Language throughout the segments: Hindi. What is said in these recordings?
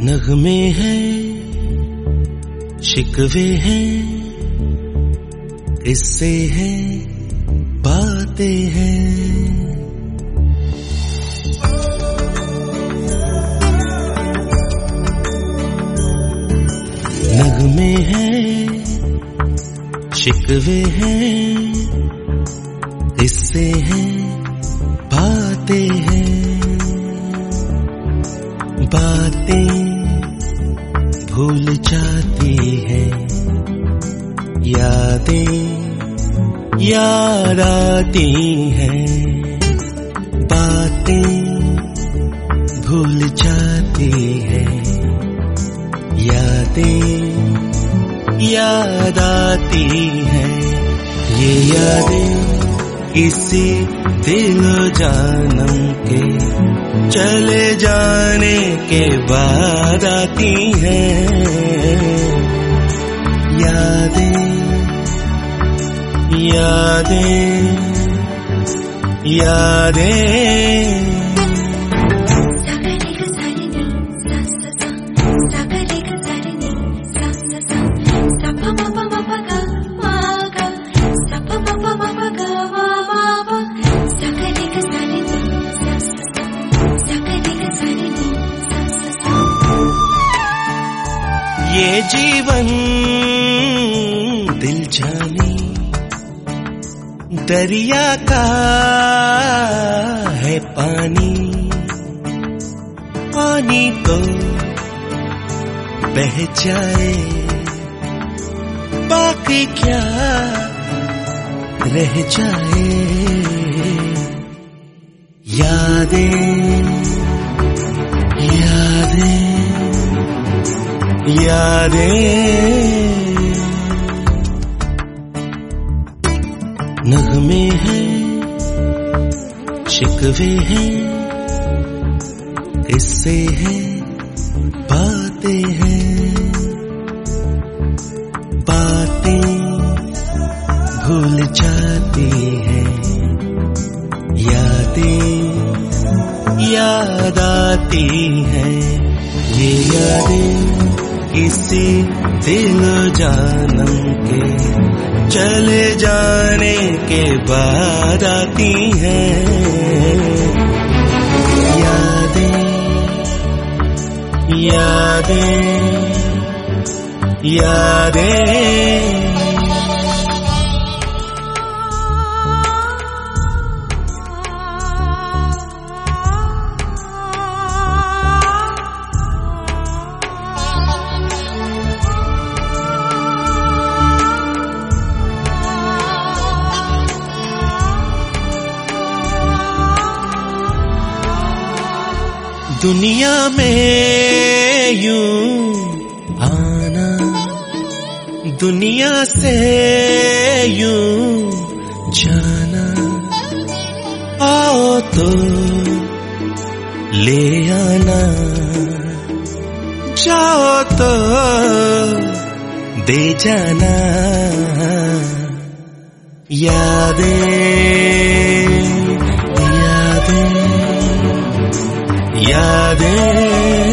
नगमे हैं, शिकवे हैं, किस्से हैं, बातें हैं। नगमे हैं, शिकवे हैं, किस्से हैं, बातें हैं। बातें भूल जाती है, यादें याद आती हैं। बातें भूल जाती है, यादें याद आती हैं। ये यादें किसी दिल जानम के चले जाने के बाद आती हैं। यादें यादें यादें। ये जीवन दिल जानी दरिया का है पानी। पानी तो बह जाए, बाकी क्या रह जाए। यादें यादें यादें। नगमे हैं, शिकवे हैं, किस्से हैं, बातें हैं। बातें भूल जाती है, यादें याद आती हैं। ये यादें किसी दिल जानम के चले जाने के बाद आती हैं। यादें यादें यादें। दुनिया में यूं आना, दुनिया से यूं जाना। आओ तो ले आना, जाओ तो दे जाना। यादें यादें।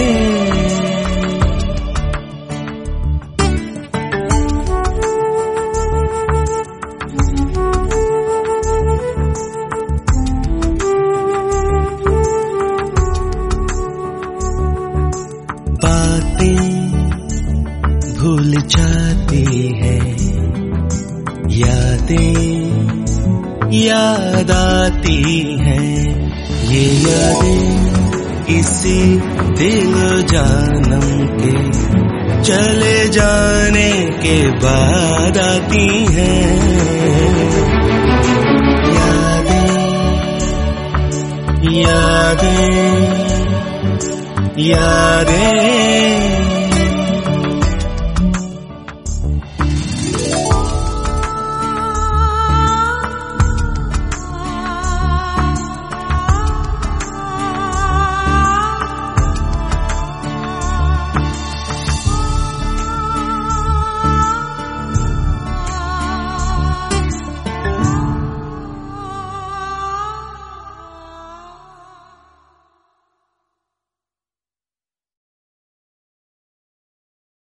बातें भूल जाती है, यादें याद आती हैं। ये यादें किसी दिल जानम के चले जाने के बाद आती हैं। यादें यादें यादें।